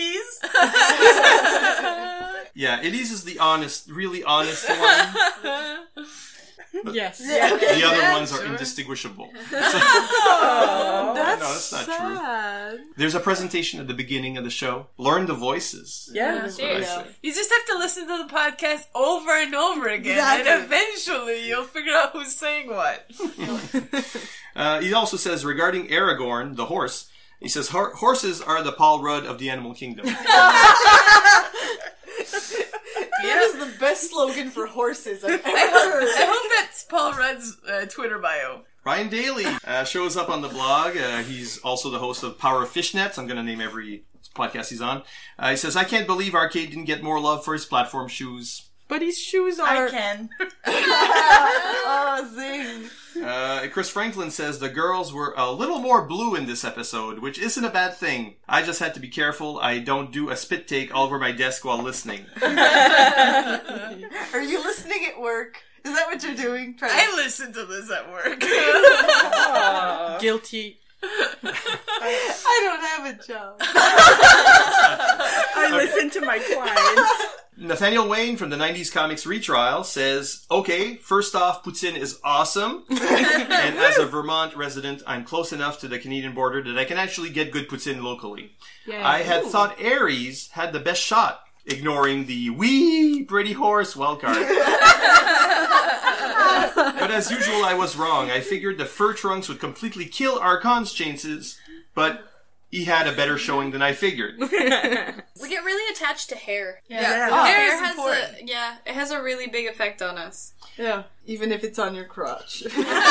I'm Elise.
Yeah, Elise is the honest, really honest one.
Yes.
Yeah, okay.
The other
Yeah,
ones are
sure.
indistinguishable.
Oh,
that's, no, that's not
sad.
true. There's a presentation at the beginning of the show. Learn the voices.
Yeah,
That's what I say.
you just have to listen to the podcast over and over again,
Exactly.
and eventually you'll figure out who's saying what.
Uh, he also says, regarding Aragorn, the horse, he says, "Hor- horses are the Paul Rudd of the animal kingdom.
That is the best slogan for horses I've ever
I hope,
heard.
I hope that's Paul Rudd's uh, Twitter bio.
Ryan Daly uh, shows up on the blog. Uh, he's also the host of Power of Fishnets. I'm going to name every podcast he's on. Uh, he says, I can't believe Arcade didn't get more love for his platform shoes.
But his shoes are...
I can.
Oh, zing.
Uh, Chris Franklin says the girls were a little more blue in this episode, which isn't a bad thing. I just had to be careful I don't do a spit take all over my desk while listening.
Are you listening at work? Is that what you're doing? Try
I listen to this at work.
Guilty.
I don't have a job.
I listen to my clients.
Nathaniel Wayne from the nineties Comics Retrial says, okay, first off, Poutine is awesome. And as a Vermont resident, I'm close enough to the Canadian border that I can actually get good Poutine locally.
Yeah.
I had thought Aries had the best shot, ignoring the wee pretty horse wildcard. But as usual, I was wrong. I figured the fur trunks would completely kill Archon's chances, but he had a better showing than I figured.
We get really attached to hair.
Yeah.
Hair,
Oh, hair is
has
important.
a yeah, it has a really big effect on us.
Yeah, even if it's on your crotch.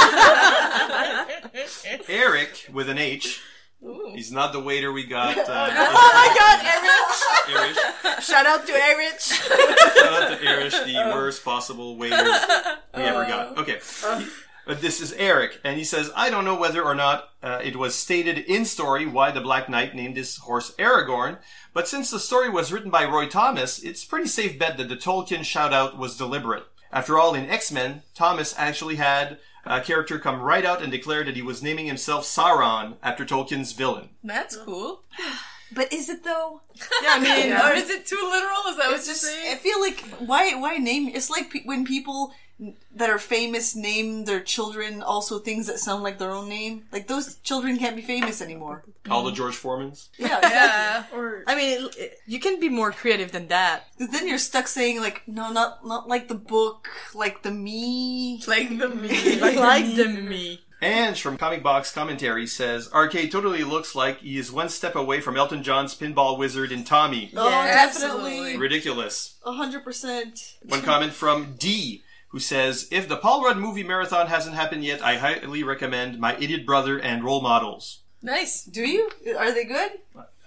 Eric, with an H, he's not the waiter we got. Uh,
Oh my god, Erich!
Erich.
Shout out to Erich!
Shout out to Erich, the worst possible waiter we ever got. Okay. He- but this is Eric, and he says, I don't know whether or not uh, it was stated in story why the Black Knight named his horse Aragorn, but since the story was written by Roy Thomas, it's pretty safe bet that the Tolkien shout-out was deliberate. After all, in X-Men, Thomas actually had a character come right out and declare that he was naming himself Sauron after Tolkien's villain.
That's cool.
But is it though?
Yeah, I mean,
Or is it too literal? Is that what
It's
you're
just,
saying?
I feel like, why why name, it's like pe- when people that are famous name their children also things that sound like their own name. Like, those children can't be famous anymore.
All the George Foremans.
Yeah, exactly.
Yeah.
Or,
I mean, it, it, you can be more creative than that.
because then you're stuck saying, like, no, not not like the book, like the me.
Like the me.
I like the me.
Ange from Comic Box Commentary says, Arcade totally looks like he is one step away from Elton John's Pinball Wizard in Tommy.
Oh,
Yes,
definitely.
absolutely.
Ridiculous.
A hundred percent.
One comment from D, who says, if the Paul Rudd movie marathon hasn't happened yet, I highly recommend My Idiot Brother and Role Models.
Nice.
Do you? Are they good?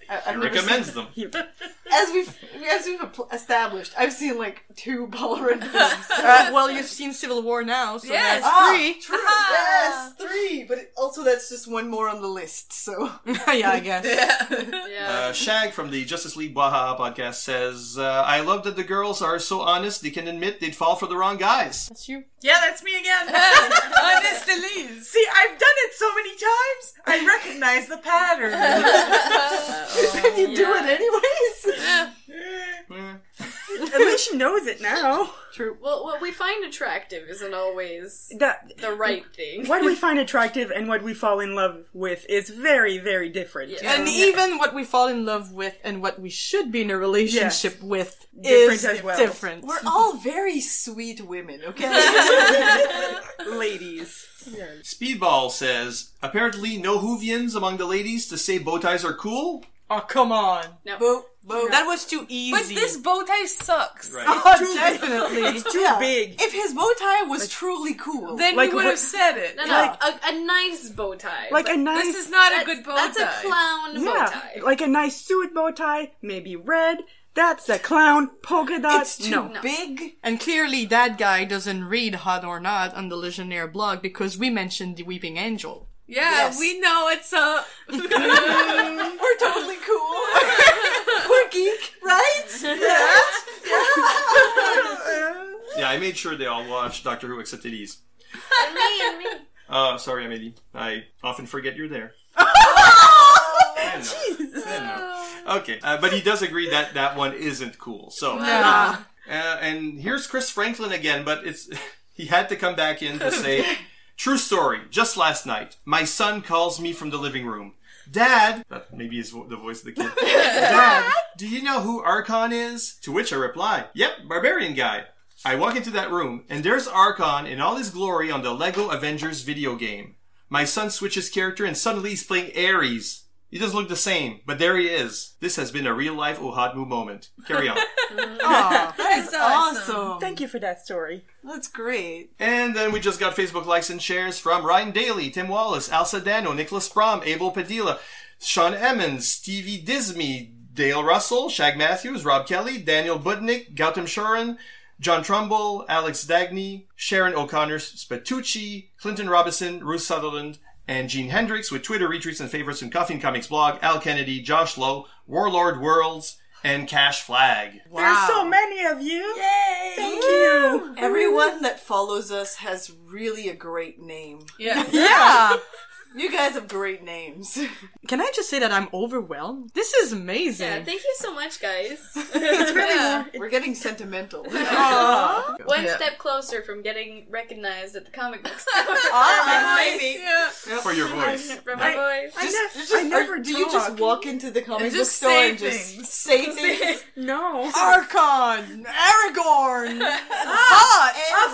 I,
He recommends them.
As we've as we've established, I've seen like two Paul Rudd films.
Uh, well, you've seen Civil War now, so
Yes.
that's
Ah,
three.
True. Yes, three. But it- also, that's just one more on the list. So
yeah, I guess.
Uh, Shag from the Justice League Baja podcast says, uh, I love that the girls are so honest they can admit they'd fall for the wrong guys.
That's you.
Yeah, that's me again. Honest Elise. See, I've done it so many times, I recognize the pattern.
And you do it anyways.
At least she knows it now.
True.
Well, what we find attractive isn't always
That,
the right thing.
what we find attractive and what we fall in love with is very, very different.
And even what we fall in love with and what we should be in a relationship
Yes.
with
Different
is
as well.
different.
We're all very sweet women, okay?
Ladies.
Speedball says, apparently no Whovians among the ladies to say bow ties are cool.
Oh, come on.
No.
Bo- bo-
That was too easy.
But this bow tie sucks.
Right.
Oh, definitely.
It's too
Yeah.
big.
If his bow tie was truly cool,
Then
Like
we would
what-
have said it.
No, no,
Like-
a, a nice bow tie.
Like
but
a nice...
This is not a
that's,
good bow
that's
tie.
a clown bow
Yeah,
tie.
like a nice suit bow tie, maybe red. That's a clown polka dot.
it's too
no.
big.
And clearly that guy doesn't read Hot or Not on the Legionnaire blog because we mentioned the Weeping Angel.
Yeah,
Yes.
we know it's a.
We're totally cool. We're geek, right?
Yeah, I made sure they all watched Doctor Who except Elise.
And me, and me.
Uh, sorry, Amelie. I often forget you're there. I know. I know. Okay, uh, but he does agree that that one isn't cool. So,
Yeah.
uh, and here's Chris Franklin again, but it's he had to come back in to say, true story. Just last night, my son calls me from the living room. Dad, that maybe is vo- the voice of the kid. Dad, do you know who Archon is? To which I reply, yep, barbarian guy. I walk into that room, and there's Archon in all his glory on the Lego Avengers video game. My son switches character, and suddenly he's playing Ares. He doesn't look the same, but there he is. This has been a real-life Ohadmu moment. Carry on.
Oh, that's awesome.
Thank you for that story.
That's great.
And then we just got Facebook likes and shares from Ryan Daly, Tim Wallace, Al Sedano, Nicholas Brom, Abel Padilla, Sean Emmons, Stevie Disney, Dale Russell, Shag Matthews, Rob Kelly, Daniel Budnick, Gautam Shoran, John Trumbull, Alex Dagny, Sharon O'Connor Spatucci, Clinton Robinson, Ruth Sutherland, and Gene Hendricks with Twitter retweets and favorites from Coffee and Comics blog, Al Kennedy, Josh Lowe, Warlord Worlds, and Cash Flag.
There's so many of you.
Yay!
Thank you.
Everyone that follows us has really a great name.
Yeah.
Yeah.
You guys have great names.
Can I just say that I'm overwhelmed? This is amazing.
Yeah, thank you so much, guys.
It's really, we're getting sentimental.
Aww. One
Yeah.
step closer from getting recognized at the comic book store.
Ah,
maybe.
Yeah.
For your voice.
For my voice.
Just,
ne-
just-
I never
or do you just
talk.
walk into the comic
And
book
just
store
say
and just
things.
say things?
No.
Archon! Aragorn!
Hot!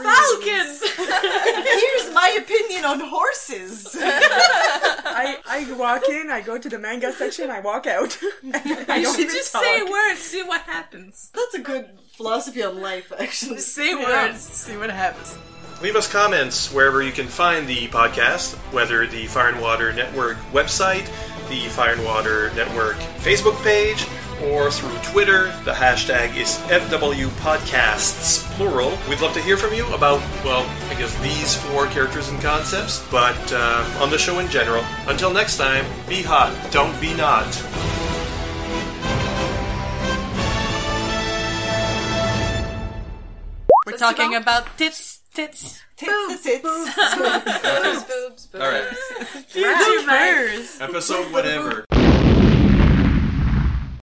A falcon!
Here's my opinion on horses.
I, I walk in, I go to the manga section, I walk out. I
You
don't
should
even
just
talk.
say words, see what happens.
That's a good philosophy on life, actually.
Just say
Yeah.
words, see what happens.
Leave us comments wherever you can find the podcast, whether the Fire and Water Network website, the Fire and Water Network Facebook page, or through Twitter. The hashtag is F W Podcasts, plural. We'd love to hear from you about, well, I guess these four characters and concepts, but uh, on the show in general. Until next time, be hot, don't be not.
We're talking about tits, tits,
Tits, tits.
Boobs, boobs, boobs.
All right.
YouTubers.
Episode whatever.